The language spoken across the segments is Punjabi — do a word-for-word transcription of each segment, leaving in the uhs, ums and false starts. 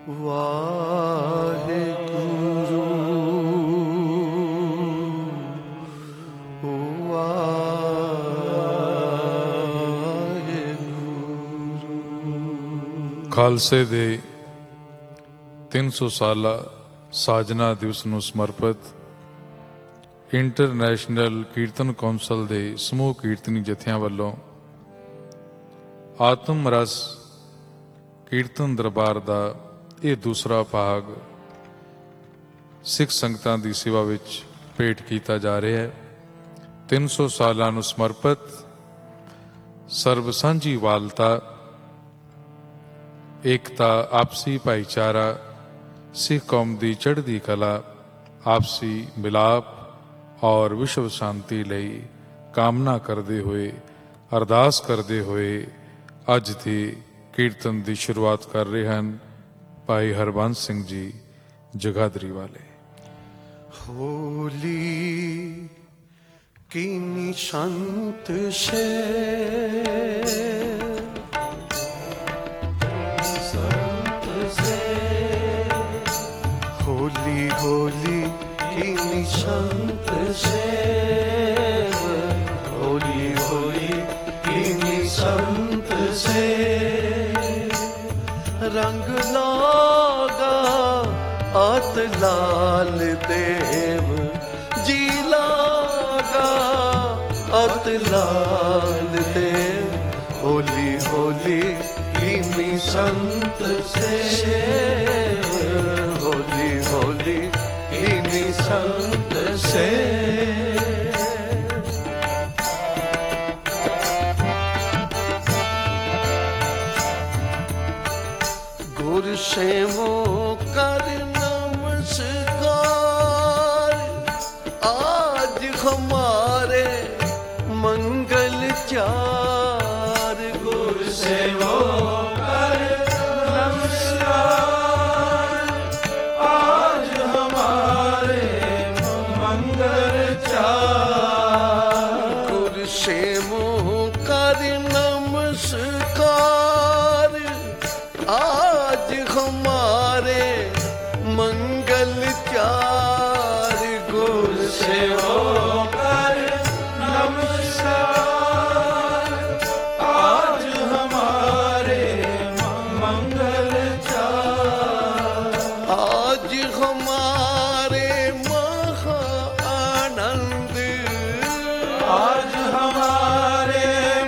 ਵਾਹਿਗੁਰੂ ਵਾਹਿਗੁਰੂ। ਖਾਲਸੇ ਦੇ ਤਿੰਨ ਸੌ ਸਾਲਾ ਸਾਜਨਾ ਦਿਵਸ ਨੂੰ ਸਮਰਪਿਤ ਇੰਟਰਨੈਸ਼ਨਲ ਕੀਰਤਨ ਕੌਂਸਲ ਦੇ ਸਮੂਹ ਕੀਰਤਨੀ ਜਥਿਆਂ ਵੱਲੋਂ ਆਤਮ ਰਸ ਕੀਰਤਨ ਦਰਬਾਰ ਦਾ ਇਹ ਦੂਸਰਾ ਭਾਗ ਸਿੱਖ ਸੰਗਤਾਂ ਦੀ ਸੇਵਾ ਵਿੱਚ ਭੇਟ ਕੀਤਾ ਜਾ ਰਿਹਾ ਹੈ। ਤਿੰਨ ਸੌ ਸਾਲਾਂ ਨੂੰ ਸਮਰਪਿਤ ਸਰਬ ਸਾਂਝੀ ਵਾਲਤਾ, ਏਕਤਾ, ਆਪਸੀ ਭਾਈਚਾਰਾ, ਸਿੱਖ ਕੌਮ ਦੀ ਚੜ੍ਹਦੀ ਕਲਾ, ਆਪਸੀ ਮਿਲਾਪ ਔਰ ਵਿਸ਼ਵ ਸ਼ਾਂਤੀ ਲਈ ਕਾਮਨਾ ਕਰਦੇ ਹੋਏ, ਅਰਦਾਸ ਕਰਦੇ ਹੋਏ ਅੱਜ ਦੇ ਕੀਰਤਨ ਦੀ ਸ਼ੁਰੂਆਤ ਕਰ ਰਹੇ ਹਨ ਭਾਈ ਹਰਬੰਸ ਸਿੰਘ ਜੀ ਜਗਾਦਰੀ ਵਾਲੇ। ਹੋਲੀ ਕੀਨੀ ਸੰਤ ਸੇ ਸੰਤ ਸੇ, ਹੋਲੀ ਹੋਲੀ ਕੀਨੀ ਸੰਤ ਸੇ, ਹੋਲੀ ਹੋਲੀ ਕੀਨੀ ਸੰਤ ਸੇ, रंग लागा आत लाल देव जी, लागा आत लाल देव, होली होली कीनी संत से, होली होली कीनी संत से। गुर सेवो कर नमस्कार, आज हमारे मंगल चार। गुर सेवो कर नमस्कार, आज हमारे मंगल चार। गुर सेवो कर नमस्कार, आज हमारे मंगल चार। गुर सेवो कर नमस्कार, आज हमारे मंगल चार। आज हमारे महा आनंद, आज हमारे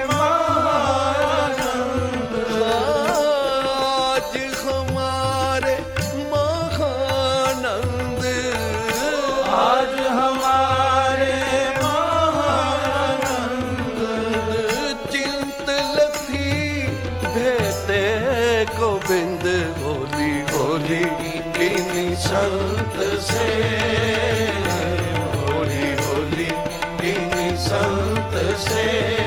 गोविंद, होली होली कीनी संत से, होली होली कीनी संत से,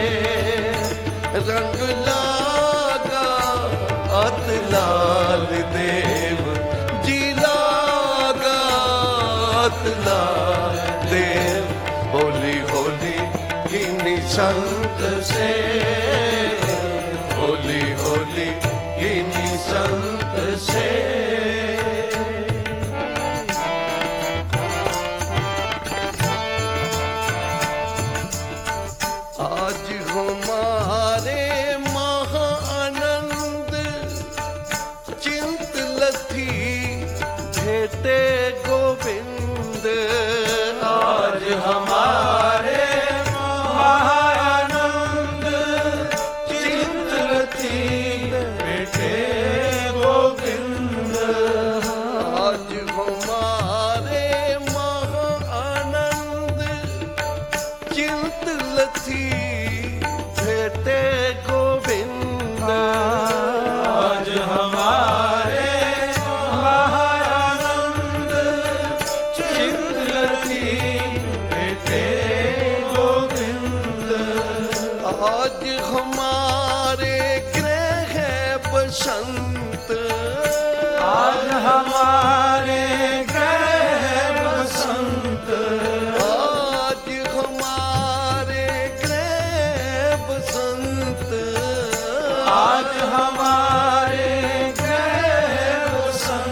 रंग लागा अत लाल देव जी, लागा अत लाल देव, होली होली कीनी संत से, होली होली कीनी संत से। आज हमारे महा आनंद चिंत लथी भेटे गोविंद, आज हमारे महाआनंद चिंत लथी गोविंद, आज हमारे महाआनंद चिंत लथी भेटे गोविंद, आज हमारे महाआनंद चिंत लथी भेटे गोविंद। आज हमारे ग्रह बसंत, आज हमारे ग्रह बसंत, आज हमारे ग्रह बसंत, आज हमारे ग्रह बसंत।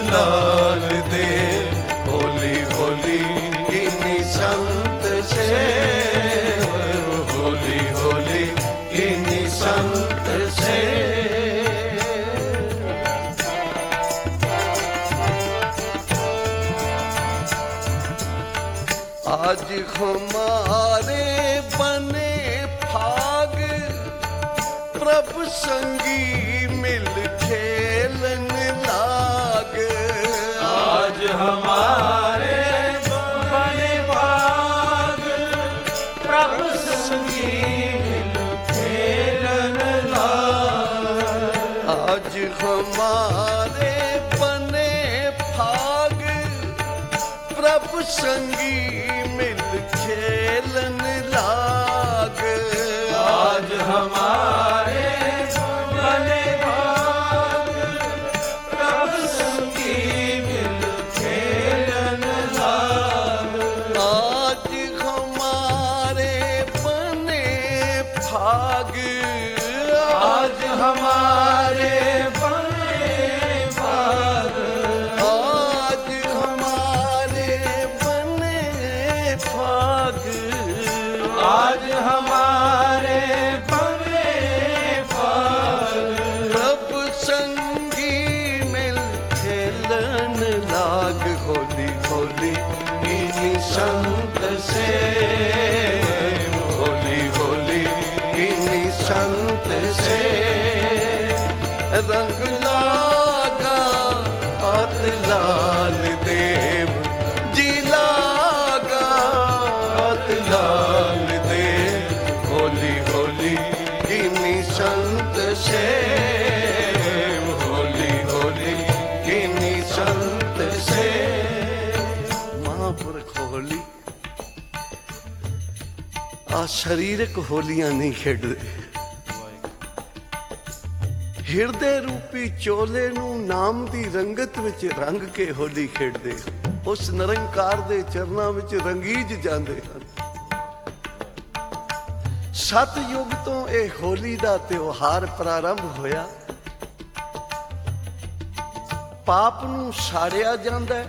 लाल दे होली होली किन्नी संत सेव, होली होली किन्नी संत सेव। आज हमारे बने भाग प्रभु संगी मिल खेलन लाग। आज हमारे बने भाग प्रभु संगी मिल खेलन लाग। आज हमारे बने भाग प्रभु संगी मिल खेलन लाग। आज हमारे बने भाग प्रभु संगी मिल खेलन लाग। आज हमारे बने भाग, आज हमारे बने भाग, आज हमारे बने भाग, आज हमारे बने भाग। प्रभु संगी मिल खेलन लाग। होली होली इन्हीं संत से, होली होली इन्हीं संत से रंग लागा हाथ लाल देव जी लागा हाथ लाल देव। होली होली किन्नी संत से, होली होली किन्नी संत से। महापुरख होली आ शरीरक होलियां नहीं खेडदे, ਹਿਰਦੇ ਰੂਪੀ ਚੋਲੇ ਨੂੰ ਨਾਮ ਦੀ ਰੰਗਤ ਵਿੱਚ ਰੰਗ ਕੇ ਹੋਲੀ ਖੇਡਦੇ, ਉਸ ਨਿਰੰਕਾਰ ਦੇ ਚਰਨਾਂ ਵਿੱਚ ਰੰਗੀਜ ਜਾਂਦੇ ਹਨ। ਸਤਯੁਗ ਤੋਂ ਇਹ ਹੋਲੀ ਦਾ ਤਿਉਹਾਰ ਪ੍ਰਾਰੰਭ ਹੋਇਆ। ਪਾਪ ਨੂੰ ਸਾੜਿਆ ਜਾਂਦਾ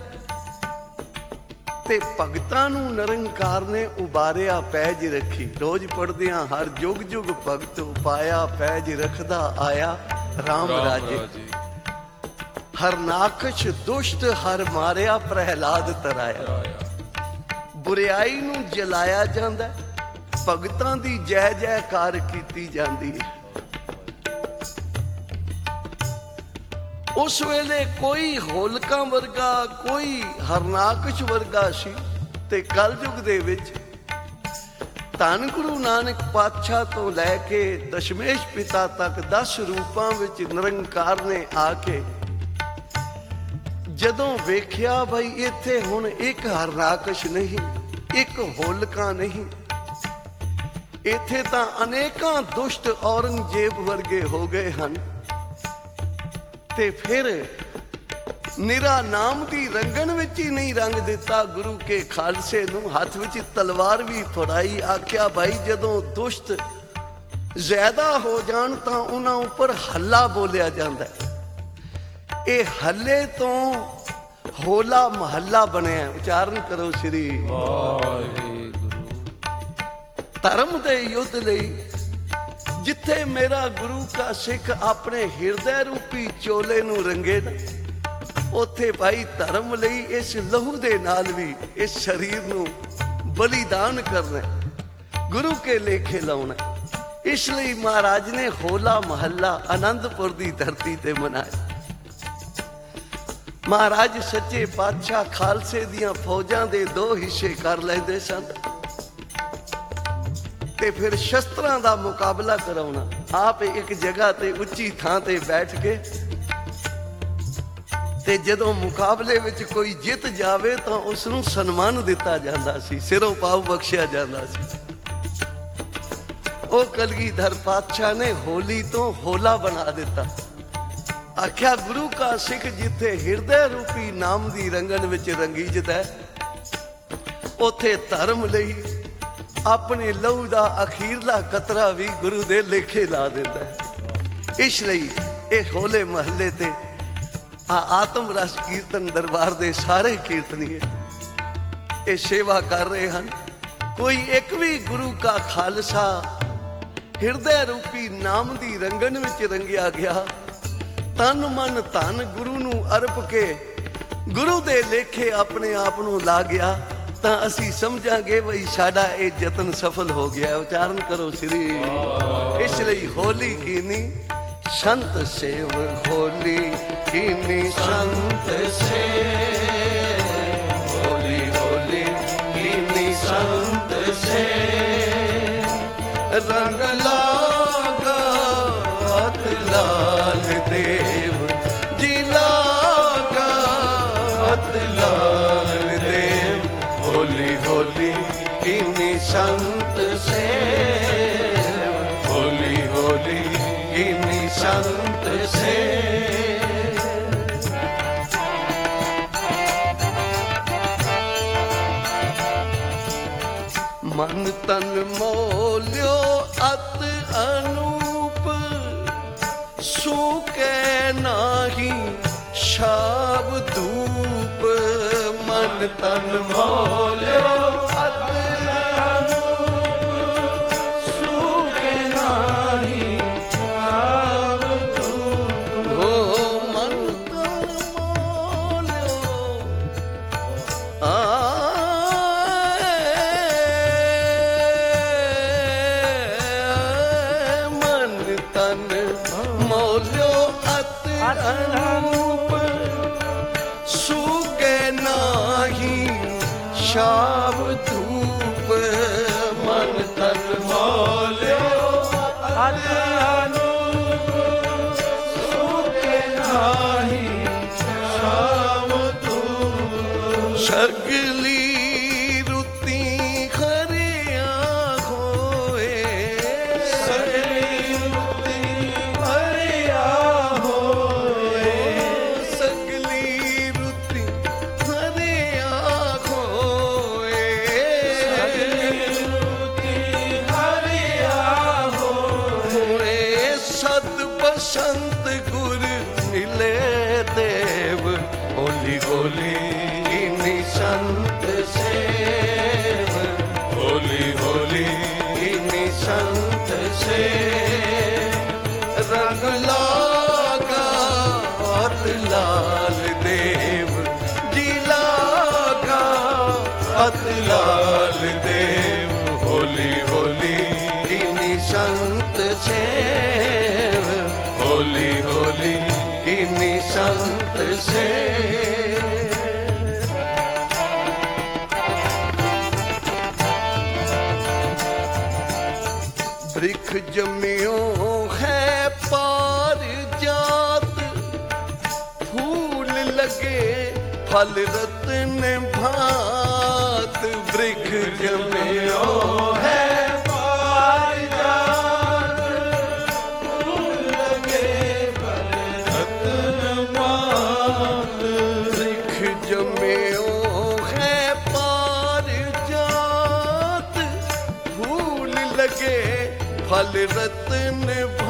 ਤੇ ਭਗਤਾਂ ਨੂੰ ਨਿਰੰਕਾਰ ਨੇ ਉਬਾਰਿਆ ਪੈਜ ਰੱਖੀ। ਰੋਜ਼ ਪੜ੍ਹਦੇ ਹਾਂ ਹਰ ਜੁਗ ਜੁਗ ਭਗਤ ਉਪਾਇਆ ਪੈਜ ਰੱਖਦਾ ਆਇਆ ਰਾਮ ਰਾਜੇ। ਹਰ ਨਾਕਸ਼ ਦੁਸ਼ਟ ਹਰ ਮਾਰਿਆ ਪ੍ਰਹਿਲਾਦ ਤਰਾਇਆ। ਬੁਰਿਆਈ ਨੂੰ ਜਲਾਇਆ ਜਾਂਦਾ, ਭਗਤਾਂ ਦੀ ਜੈ ਜੈਕਾਰ ਕੀਤੀ ਜਾਂਦੀ ਹੈ। ਉਸ ਵੇਲੇ ਕੋਈ ਹੋਲਕਾਂ ਵਰਗਾ, ਕੋਈ ਹਰਨਾਕਸ਼ ਵਰਗਾ ਸੀ। ਤੇ ਕਲਯੁਗ ਦੇ ਵਿੱਚ ਧੰਨ ਗੁਰੂ ਨਾਨਕ ਪਾਤਸ਼ਾਹ ਤੋਂ ਲੈ ਕੇ ਦਸ਼ਮੇਸ਼ ਪਿਤਾ ਤੱਕ ਦਸ ਰੂਪਾਂ ਵਿੱਚ ਨਿਰੰਕਾਰ ਨੇ ਆ ਕੇ ਜਦੋਂ ਵੇਖਿਆ ਬਈ ਇੱਥੇ ਹੁਣ ਇੱਕ ਹਰਨਾਕਸ਼ ਨਹੀਂ, ਇੱਕ ਹੋਲਕਾ ਨਹੀਂ, ਇੱਥੇ ਤਾਂ ਅਨੇਕਾਂ ਦੁਸ਼ਟ ਔਰੰਗਜ਼ੇਬ ਵਰਗੇ ਹੋ ਗਏ ਹਨ। ਤੇ ਫਿਰ ਨਿਰਾ ਨਾਮ ਦੀ ਰੰਗਣ ਵਿੱਚ ਹੀ ਨਹੀਂ ਰੰਗ ਦਿੱਤਾ ਗੁਰੂ ਕੇ ਖਾਲਸੇ ਨੂੰ, ਹੱਥ ਵਿੱਚ ਤਲਵਾਰ ਵੀ ਫੜਾਈ। ਆਖਿਆ ਭਾਈ ਜਦੋਂ ਦੁਸ਼ਟ ਜ਼ਿਆਦਾ ਹੋ ਜਾਣ ਤਾਂ ਉਹਨਾਂ ਉੱਪਰ ਹੱਲਾ ਬੋਲਿਆ ਜਾਂਦਾ। ਇਹ ਹੱਲੇ ਤੋਂ ਹੋਲਾ ਮਹੱਲਾ ਬਣਿਆ। ਉਚਾਰਨ ਕਰੋ ਸ੍ਰੀ ਵਾਹਿਗੁਰੂ। ਧਰਮ ਦੇ ਯੁੱਧ ਲਈ ਜਿੱਥੇ ਮੇਰਾ ਗੁਰੂ ਕਾ ਸਿੱਖ ਆਪਣੇ ਹਿਰਦੇ ਰੂਪੀ ਚੋਲੇ ਨੂੰ ਰੰਗੇ ਨਾ, ਉੱਥੇ ਭਾਈ ਧਰਮ ਲਈ ਇਸ ਲਹੂ ਦੇ ਨਾਲ ਵੀ ਇਸ ਸਰੀਰ ਨੂੰ ਬਲੀਦਾਨ ਕਰਨਾ, ਗੁਰੂ ਕੇ ਲੇਖੇ ਲਾਉਣਾ। ਇਸ ਲਈ ਮਹਾਰਾਜ ਨੇ ਹੋਲਾ ਮਹੱਲਾ ਆਨੰਦਪੁਰ ਦੀ ਧਰਤੀ ਤੇ ਮਨਾਇਆ। ਮਹਾਰਾਜ ਸੱਚੇ ਪਾਤਸ਼ਾਹ ਖਾਲਸੇ ਦੀਆਂ ਫੌਜਾਂ ਦੇ ਦੋ ਹਿੱਸੇ ਕਰ ਲੈਂਦੇ ਸਨ ਤੇ ਫਿਰ ਸ਼ਸਤਰਾਂ ਦਾ ਮੁਕਾਬਲਾ ਕਰਾਉਣਾ। ਆਪ ਇੱਕ ਜਗ੍ਹਾ ਤੇ ਉੱਚੀ ਥਾਂ ਤੇ ਬੈਠ ਕੇ ਤੇ ਜਦੋਂ ਮੁਕਾਬਲੇ ਵਿੱਚ ਕੋਈ ਜਿੱਤ ਜਾਵੇ ਤਾਂ ਉਸ ਨੂੰ ਸਨਮਾਨ ਦਿੱਤਾ ਜਾਂਦਾ ਸੀ, ਸਿਰੋਂ ਪਾਉ ਬਖਸ਼ਿਆ ਜਾਂਦਾ ਸੀ। ਉਹ ਕਲਗੀਧਰ ਪਾਤਸ਼ਾਹ ਨੇ ਹੋਲੀ ਤੋਂ ਹੋਲਾ ਬਣਾ ਦਿੱਤਾ। ਆਖਿਆ ਗੁਰੂ ਕਾ ਸਿੱਖ ਜਿੱਥੇ ਹਿਰਦੇ ਰੂਪੀ ਨਾਮ ਦੀ ਰੰਗਣ ਵਿੱਚ ਰੰਗੀਜਦਾ, ਉੱਥੇ ਧਰਮ ਲਈ ਆਪਣੇ ਲਹੂ ਦਾ ਅਖੀਰਲਾ ਕਤਰਾ ਵੀ ਗੁਰੂ ਦੇ ਲੇਖੇ ਲਾ ਦਿੰਦਾ। ਇਸ ਲਈ ਇਹ ਹੋਲੇ ਮਹੱਲੇ ਤੇ ਆ ਆਤਮ ਰਸ ਕੀਰਤਨ ਦਰਬਾਰ ਦੇ ਸਾਰੇ ਕੀਰਤਨੀਏ ਇਹ ਸੇਵਾ ਕਰ ਰਹੇ ਹਨ। ਕੋਈ ਇੱਕ ਵੀ ਗੁਰੂ ਕਾ ਖਾਲਸਾ ਹਿਰਦੇ ਰੂਪੀ ਨਾਮ ਦੀ ਰੰਗਣ ਵਿੱਚ ਰੰਗਿਆ ਗਿਆ, ਤਨ ਮਨ ਧਨ ਗੁਰੂ ਨੂੰ ਅਰਪ ਕੇ ਗੁਰੂ ਦੇ ਲੇਖੇ ਆਪਣੇ ਆਪ ਨੂੰ ਲਾ ਗਿਆ, ਤਾਂ ਅਸੀਂ ਸਮਝਾਂਗੇ ਬਈ ਸਾਡਾ ਇਹ ਯਤਨ ਸਫਲ ਹੋ ਗਿਆ। ਉਚਾਰਨ ਕਰੋ ਸ੍ਰੀ। ਇਸ ਲਈ ਹੋਲੀ ਕੀਨੀ ਸੰਤ ਸੇਵ, ਹੋਲੀ ਕੀਨੀ ਸੰਤ ਸੇਵ, ਹੋਲੀ ਹੋਲੀ ਕੀਨੀ ਸੰਤ ਸੇਵ, ਰੰਗ ਲਾਗਾ ਹੱਥ ਲਾਲ ਦੇਵ ਜੀ, ਲਾਗਾ ਹੱਥ ਲਾਲ ਦੇਵ, ਹੋਲੀ ਹੋਲੀ ਕੀਨੀ ਸੰਤ ਸੇਵ, ਹੋਲੀ ਹੋਲੀ ਕੀਨੀ ਸੰਤ ਸੇਵ। ਮਨ ਤਨ ਮੋਲਿਓ ਅਤ ਅਨੂਪ, ਸੂਕੇ ਨਾਹੀ ਸ਼ਾਬ ਧੂਪ, ਮਨ ਤਨ ਮੋਲਿਓ ਅਤ ਅਨੂਪ, ਸੂਕੇ ਨਾਹੀ ਸ਼ਾਬ ਧੂਪ, ਹੋ ਮਨ ਤਨ ਮੋਲਿਓ ਆ ਅਨੂਪ, ਸੂਗੇ ਨਾਹੀ ਸ਼ਾਬ ਧੂਪ, ਮਨ ਤਨ ਮੋਲਿਓ ਅਤ ਅਨੂਪ, ਸੂਗੇ ਨਾਹੀ ਸ਼ਾਬ ਧੂਪ, ਸਗਲੀ ਰੁੱਤੀ ਖਰਿਆ ਹੋਏ, ਸਗਲੀ ਰੁੱਤੀ ਖਰਿਆ ਸੰਤ ਗੁਰ ਮਿਲੇ ਦੇਵ, ਹੋਲੀ ਹੋਲੀ ਕੀਨੀ ਸੰਤ ਸੇਵ, ਹੋਲੀ ਹੋਲੀ ਕੀਨੀ ਸੰਤ ਸੇਵ, ਰੰਗ ਲਾਗਾ ਹੱਥ ਲਾਲ ਦੇਵ ਜੀ, ਲਾਗਾ ਹੱਥ ਲਾਲ ਦੇਵ, ਹੋਲੀ ਹੋਲੀ ਕੀਨੀ ਸੰਤ ਸੇਵ, ਹੋਲੀ ਹੋਲੀ ਕੀਨੀ ਸੰਤ ਸੇਵ। ਬ੍ਰਿਖ ਜਮਿਓ ਹੈ ਪਾਰ ਜਾਤ, ਫੂਲ ਲਗੇ ਫਲ ਰਤਨ ਭਾਤ, ਬ੍ਰਿਖ ਜਮਿਓ ਹੈ फल रतन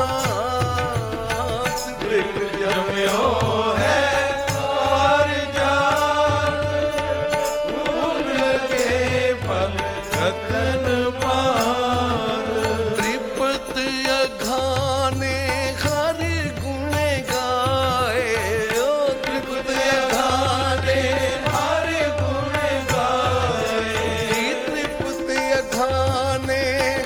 भात, बृख जम्यो है पार जात, फूल लगे फल रतन भात, त्रिपत अघाने हर गुण गाए, ओ त्रिपत अघाने हर गुण गाए, त्रिपत अघाने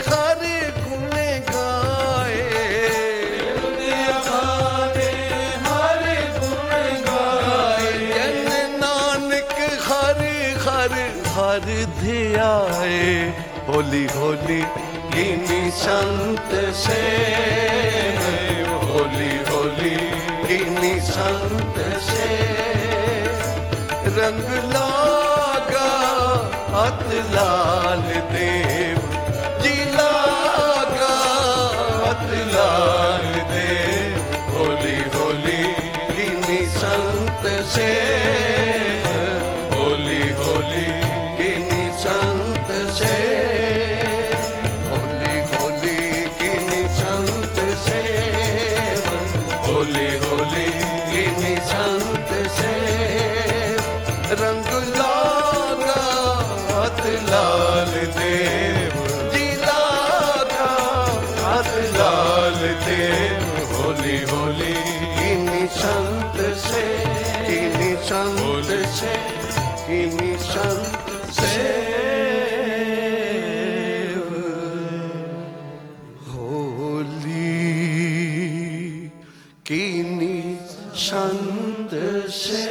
हर धियाए, होली होली कीनी संत सेव, होली होली कीनी संत सेव, रंग लागा हथ लाल देव जी, लागा हथ लाल देव, होली होली कीनी संत सेव, होली होली संत से, होली होली कीनी संत से, होली होली कीनी संत संत से किन्हीं संत से होली किन्हीं संत से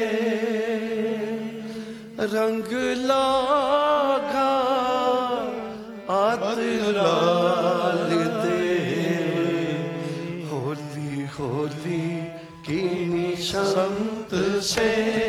रंग लागा आत लाल दे होली होली किन्हीं संत से